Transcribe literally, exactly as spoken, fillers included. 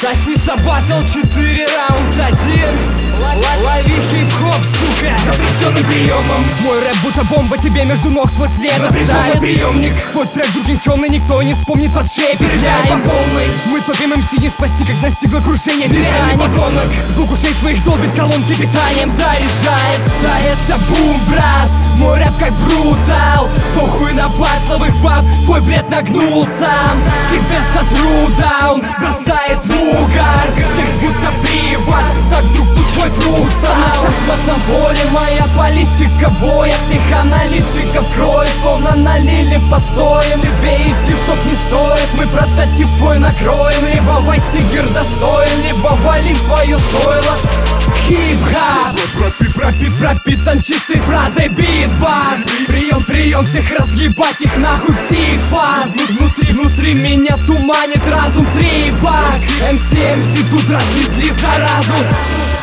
Соси за батл, четыре раунд один. Лови хип-хоп, сука, запрещенным приемом. Мой рэп будто бомба, тебе между ног свой след оставит. Приемник. Твой трек другим темный, никто не вспомнит под шеей. Заряжаем по полной. Мы топим эм си не спасти, как настигло крушение Титаник. Звук ушей твоих долбит, колонки питанием заряжает. Да это бум, брат, мой рэп как брутал. Похуй на батловых баб, твой бред нагнул сам. Тебе сотру даун, бросает в угар. Текст будто приват, так вдруг тут твой фрукт сам. На шахматном поле моя политика боя. Всех аналитиков крою, словно налили постоем. Тебе идти в топ не стоит, мы прототип твой накроем. Либо вайстигер достоин, либо вали в свое стойло. Хип-хап пропи, пропитан чистой фразой битбас. Прием, прием, всех разъебать их нахуй психфаз. Внутри, внутри меня туманит разум три бак. эм си, эм си тут разнесли заразу.